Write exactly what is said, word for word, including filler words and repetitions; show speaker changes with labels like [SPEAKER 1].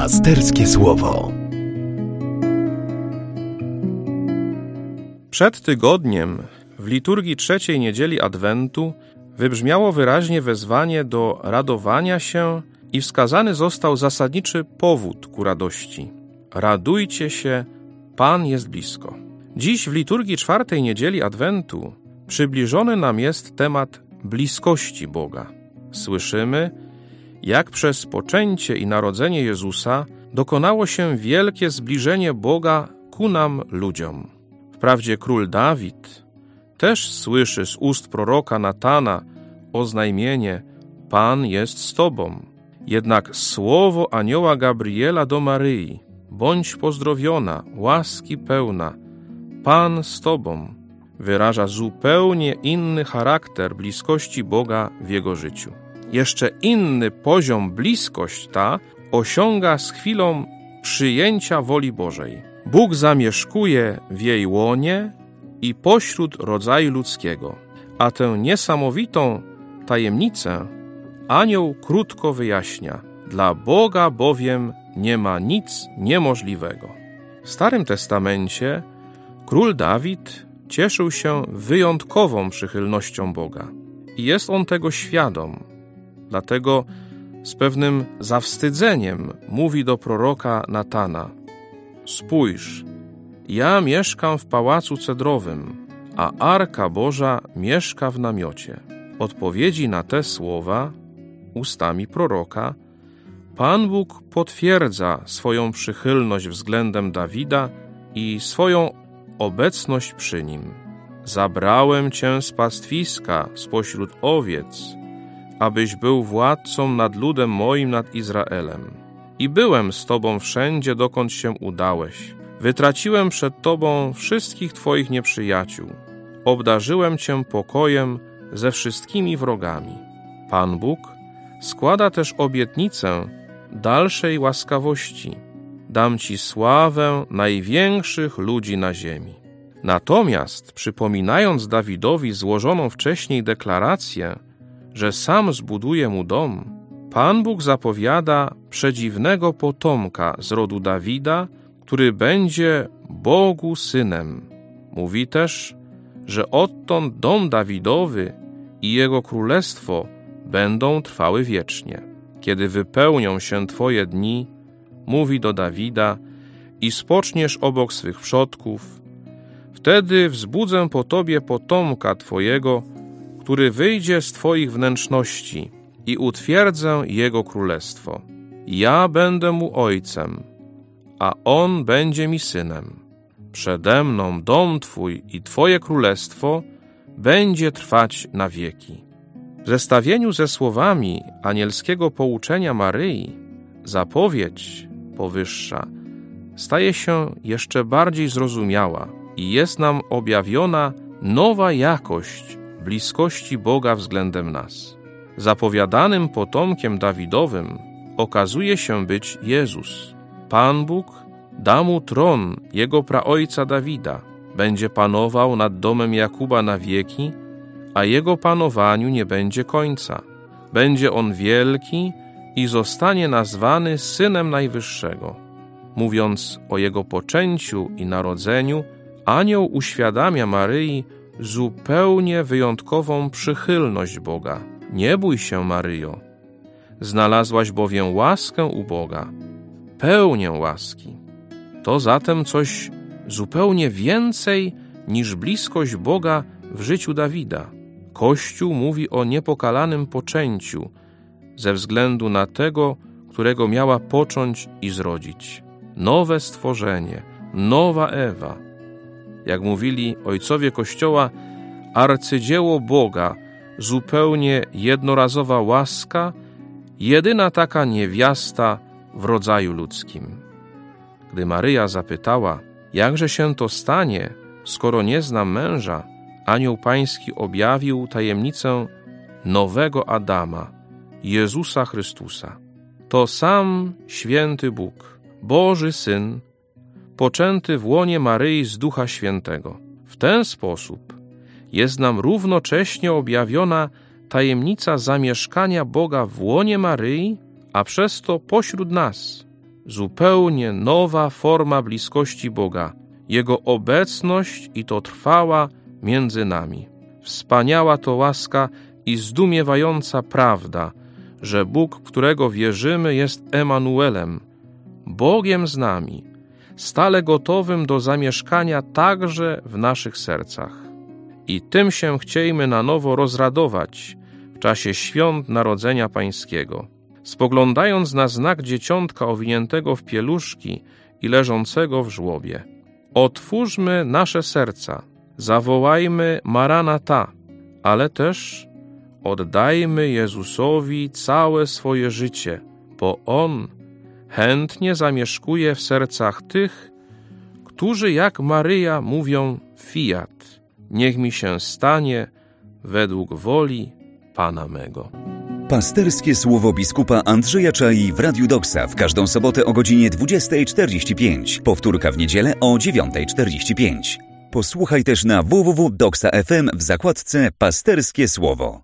[SPEAKER 1] Pasterskie Słowo.
[SPEAKER 2] Przed tygodniem w liturgii trzeciej niedzieli Adwentu wybrzmiało wyraźnie wezwanie do radowania się i wskazany został zasadniczy powód ku radości. Radujcie się, Pan jest blisko. Dziś w liturgii czwartej niedzieli Adwentu przybliżony nam jest temat bliskości Boga. Słyszymy, jak przez poczęcie i narodzenie Jezusa dokonało się wielkie zbliżenie Boga ku nam ludziom. Wprawdzie król Dawid też słyszy z ust proroka Natana oznajmienie: Pan jest z tobą. Jednak słowo anioła Gabriela do Maryi: bądź pozdrowiona, łaski pełna, Pan z tobą, wyraża zupełnie inny charakter bliskości Boga w jego życiu. Jeszcze inny poziom bliskość ta osiąga z chwilą przyjęcia woli Bożej. Bóg zamieszkuje w jej łonie i pośród rodzaju ludzkiego, a tę niesamowitą tajemnicę anioł krótko wyjaśnia. Dla Boga bowiem nie ma nic niemożliwego. W Starym Testamencie król Dawid cieszył się wyjątkową przychylnością Boga i jest on tego świadom. Dlatego z pewnym zawstydzeniem mówi do proroka Natana: spójrz, ja mieszkam w pałacu cedrowym, a Arka Boża mieszka w namiocie. Odpowiedzi na te słowa ustami proroka Pan Bóg potwierdza swoją przychylność względem Dawida i swoją obecność przy nim. Zabrałem cię z pastwiska spośród owiec, abyś był władcą nad ludem moim, nad Izraelem. I byłem z tobą wszędzie, dokąd się udałeś. Wytraciłem przed tobą wszystkich twoich nieprzyjaciół. Obdarzyłem cię pokojem ze wszystkimi wrogami. Pan Bóg składa też obietnicę dalszej łaskawości. Dam ci sławę największych ludzi na ziemi. Natomiast przypominając Dawidowi złożoną wcześniej deklarację, że sam zbuduje mu dom, Pan Bóg zapowiada przedziwnego potomka z rodu Dawida, który będzie Bogu synem. Mówi też, że odtąd dom Dawidowy i jego królestwo będą trwały wiecznie. Kiedy wypełnią się twoje dni, mówi do Dawida, i spoczniesz obok swych przodków, wtedy wzbudzę po tobie potomka twojego, który wyjdzie z twoich wnętrzności i utwierdzę jego królestwo. Ja będę mu ojcem, a on będzie mi synem. Przede mną dom twój i twoje królestwo będzie trwać na wieki. W zestawieniu ze słowami anielskiego pouczenia Maryi, zapowiedź powyższa staje się jeszcze bardziej zrozumiała i jest nam objawiona nowa jakość bliskości Boga względem nas. Zapowiadanym potomkiem Dawidowym okazuje się być Jezus. Pan Bóg da mu tron jego praojca Dawida, będzie panował nad domem Jakuba na wieki, a jego panowaniu nie będzie końca. Będzie on wielki i zostanie nazwany Synem Najwyższego. Mówiąc o jego poczęciu i narodzeniu, anioł uświadamia Maryi zupełnie wyjątkową przychylność Boga. Nie bój się, Maryjo, znalazłaś bowiem łaskę u Boga, pełnię łaski. To zatem coś zupełnie więcej niż bliskość Boga w życiu Dawida. Kościół mówi o niepokalanym poczęciu ze względu na tego, którego miała począć i zrodzić. Nowe stworzenie, nowa Ewa. Jak mówili ojcowie Kościoła, arcydzieło Boga, zupełnie jednorazowa łaska, jedyna taka niewiasta w rodzaju ludzkim. Gdy Maryja zapytała, jakże się to stanie, skoro nie znam męża, anioł pański objawił tajemnicę nowego Adama, Jezusa Chrystusa. To sam święty Bóg, Boży Syn, poczęty w łonie Maryi z Ducha Świętego. W ten sposób jest nam równocześnie objawiona tajemnica zamieszkania Boga w łonie Maryi, a przez to pośród nas. zupełnie nowa forma bliskości Boga, Jego obecność i to trwała między nami. Wspaniała to łaska i zdumiewająca prawda, że Bóg, w którego wierzymy, jest Emanuelem, Bogiem z nami, stale gotowym do zamieszkania także w naszych sercach. I tym się chciejmy na nowo rozradować w czasie świąt Narodzenia Pańskiego. Spoglądając na znak dzieciątka owiniętego w pieluszki i leżącego w żłobie. Otwórzmy nasze serca, zawołajmy Maranata, ale też oddajmy Jezusowi całe swoje życie, bo On chętnie zamieszkuje w sercach tych, którzy jak Maryja mówią fiat, niech mi się stanie według woli Pana mego.
[SPEAKER 1] Pasterskie słowo biskupa Andrzeja Czai w Radiu Doksa w każdą sobotę o godzinie dwudziestej czterdzieści pięć. Powtórka w niedzielę o dziewiątej czterdzieści pięć. Posłuchaj też na w w w kropka doksa kropka f m w zakładce Pasterskie Słowo.